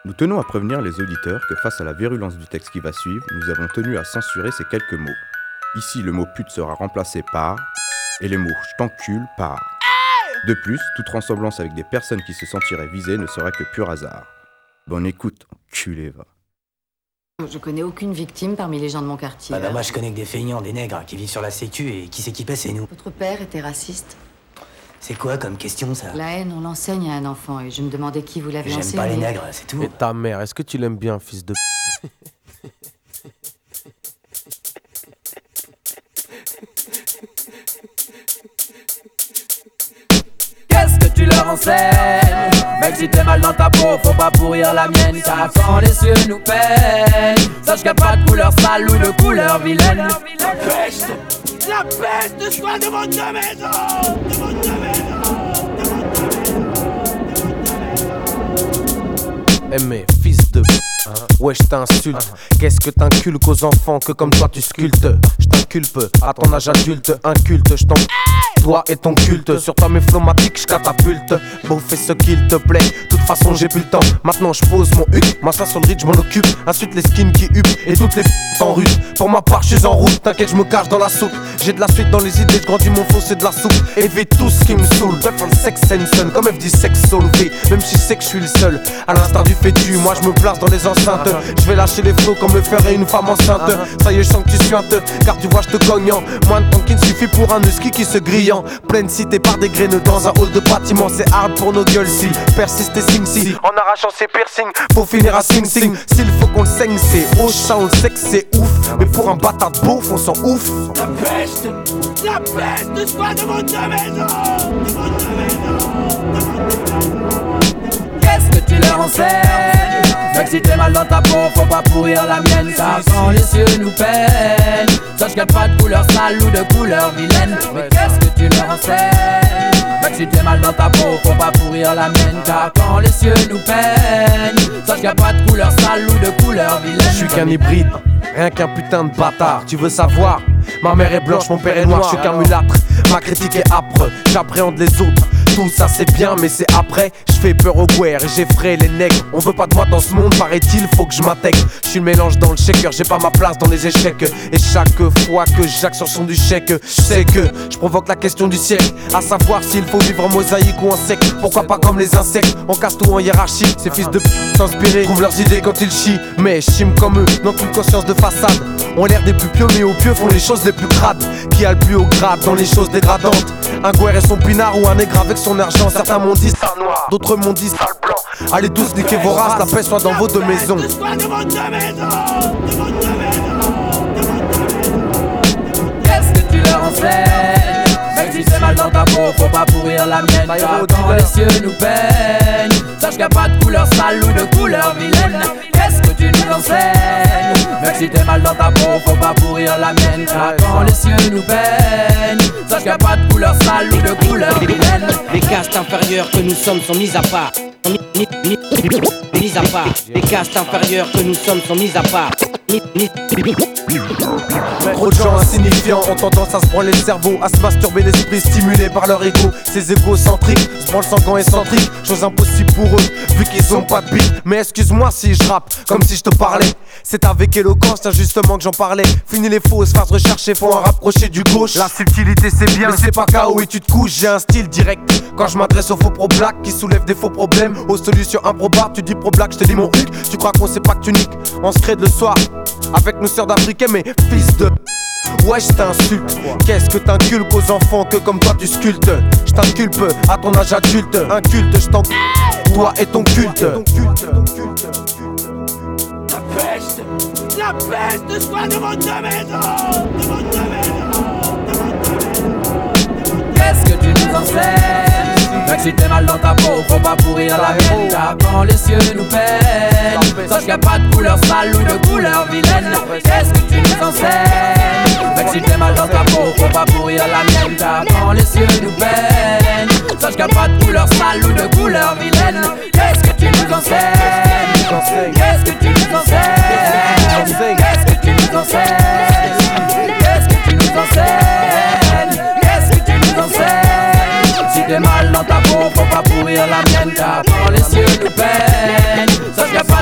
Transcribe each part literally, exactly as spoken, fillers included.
Nous tenons à prévenir les auditeurs que face à la virulence du texte qui va suivre, nous avons tenu à censurer ces quelques mots. Ici, le mot pute sera remplacé par et les mots je t'encule par. De plus, toute ressemblance avec des personnes qui se sentiraient visées ne serait que pur hasard. Bonne écoute, enculé va. Je connais aucune victime parmi les gens de mon quartier. Ah bah moi je connais que des feignants, des nègres qui vivent sur la sécu et qui c'est qui paie, c'est nous. Votre père était raciste? C'est quoi comme question ça? La haine, on l'enseigne à un enfant et je me demandais qui vous l'avait J'aime enseigné. pas les nègres, c'est tout. Et ta mère, est-ce que tu l'aimes bien, fils de... Qu'est-ce que tu leur enseignes? Mec, si t'es mal dans ta peau, faut pas pourrir la mienne. Car quand les cieux nous peignent, sache qu'il n'y a pas de couleur sale ou de couleur vilaine. La peste, la peste soit devant ta maison, devant ta maison. Eh mais, fils de... Ouais, je t'insulte. Qu'est-ce que t'inculques aux enfants que comme toi tu sculptes? Je t'inculpe à ton âge adulte, inculte, je t'en... Toi et ton culte, sur toi mes phlomatiques, je catapulte. Bon, fais ce qu'il te plaît, de toute façon j'ai plus le temps. Maintenant je pose mon huc, m'assois sur le riz, je m'en occupe. Ensuite les skins qui huppent et toutes les p*** en rude. Pour ma part je suis en route, t'inquiète je me cache dans la soupe. J'ai de la suite dans les idées, je grandis mon faux c'est de la soupe. Évite tout ce qui me saoule, bref le sex and son. Comme F dit sex solvé, même si je sais que je suis le seul. À l'instar du fétu, moi je me place dans les enceintes. Je vais lâcher les flots comme le ferait une femme enceinte. Ça y est je sens que tu suintes, car tu vois je te cognant. Moins de temps qu'il suffit pour un husky qui se grillant. Pleine cité par des graines dans un hall de bâtiment. C'est hard pour nos gueules si persiste et sing si. En arrachant ses piercings, faut finir à sing sing. S'il faut qu'on le saigne c'est au chat, on le sait que c'est ouf. Mais pour un bâtard de beauf on s'en ouf. La peste, la peste soit devant ta maison, devant ta maison. Qu'est-ce que tu leur enseignes? Mec, si t'es mal dans ta peau, faut pas pourrir la mienne. Car quand les cieux nous peignent, sache qu'il n'y a pas de couleur sale ou de couleur vilaine. Mais qu'est-ce que tu leur enseignes? Mec, si t'es mal dans ta peau, faut pas pourrir la mienne. Car quand les cieux nous peignent, sache qu'il n'y a pas de couleur sale ou de couleur vilaine. Je suis qu'un hybride, rien qu'un putain de bâtard. Tu veux savoir? Ma mère est blanche, mon père est noir, je suis qu'un mulâtre. Ma critique est âpre, j'appréhende les autres. Tout ça c'est bien mais c'est après. Je fais peur aux guerres et j'effraie les nègres. On veut pas de moi dans ce monde, paraît-il, faut que je m'intègre. Je suis le mélange dans le shaker, j'ai pas ma place dans les échecs. Et chaque fois que j'axe sur son du chèque, je sais que je provoque la question du siècle. À savoir s'il faut vivre en mosaïque ou en sec. Pourquoi pas comme les insectes, on casse tout en hiérarchie. Ces fils de p*** s'inspirer, trouvent leurs idées quand ils chient. Mais je chime comme eux, n'ont qu'une conscience de façade. On l'air des plus pieux mais au pieux font les choses les plus crades. Qui a le plus haut grade dans les choses dégradantes? Un guerre et son pinard ou un nègre avec son argent. Certains m'ont dit sale noir, d'autres m'ont dit sale blanc. Allez tous niquer vos races, la paix soit dans vos deux maisons. Qu'est-ce que tu leur enseignes? Mec, si c'est mal dans ta peau, faut pas pourrir la mienne. Car quand les cieux nous peignent, sache qu'il n'y a pas de couleur sale ou de couleur vilaine. Qu'est-ce que tu nous enseignes? Mec, si t'es mal dans ta peau, faut pas pourrir la mienne. Car quand les cieux nous peignent, sache qu'il n'y a pas de couleur sale ou de couleur vilaine. Les castes inférieures que nous sommes sont mises à part. Mis, mis, mis, mis à part. Les castes inférieures que nous sommes sont mises à part. Mis, mis, Trop de gens insignifiants ont tendance à se branler le cerveau, à se masturber l'esprit stimulé par leur ego. Ces égocentriques se branlent sans gants et centriques. Chose impossible pour eux, vu qu'ils ont pas de bite. Mais excuse-moi si je rappe, comme si je te parlais. C'est avec éloquence, tiens justement que j'en parlais. Fini les fausses phases recherchées, faut en rapprocher du gauche. La subtilité c'est bien, mais c'est pas K O et tu te couches. J'ai un style direct, quand je m'adresse aux faux pro-black qui soulèvent des faux problèmes, aux solutions improbables. Tu dis pro-black, je te dis mon huc. Tu crois qu'on sait pas que tu niques, on se crée de le soir avec nos sœurs d'Africains, mais fils de... Ouais, je t'insulte. Qu'est-ce que t'inculques aux enfants que comme toi tu sculptes? Je t'inculpe à ton âge adulte. Inculte, je t'en... Toi et ton culte. La peste, la peste soit devant ta maison, devant ta maison, devant ta maison. Qu'est-ce que tu nous enseignes? Mec, si t'es mal dans ta peau, faut pas pourrir la mienne. Car quand les cieux nous peignent, sache qu'il n'y a pas de couleur sale ou de couleur vilaine. Qu'est-ce que tu nous enseignes? Mec, si t'es mal dans ta peau, faut pas pourrir la mienne. Car quand les cieux nous peignent, sache qu'il n'y a pas de couleur sale ou de couleur vilaine. Qu'est-ce que tu nous enseignes? Qu'est-ce que tu nous enseignes? Qu'est-ce que tu nous enseignes? Qu'est-ce que tu nous enseignes? Qu'est-ce que tu nous enseignes? Si t'es mal dans ta peau, faut pas pourrir la mienne. Car quand les cieux nous peignent, sache qu'il n'y a pas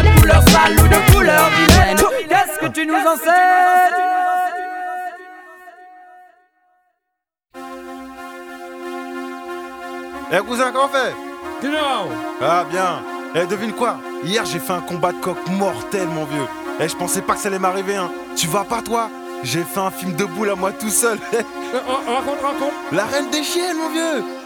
Eh cousin, comment on fait? Dis-donc. Ah bien. Eh devine quoi? Hier j'ai fait un combat de coq mortel mon vieux. Eh je pensais pas que ça allait m'arriver hein. Tu vas pas toi? J'ai fait un film de boule à moi tout seul. Euh, raconte, raconte. La reine des chiennes mon vieux.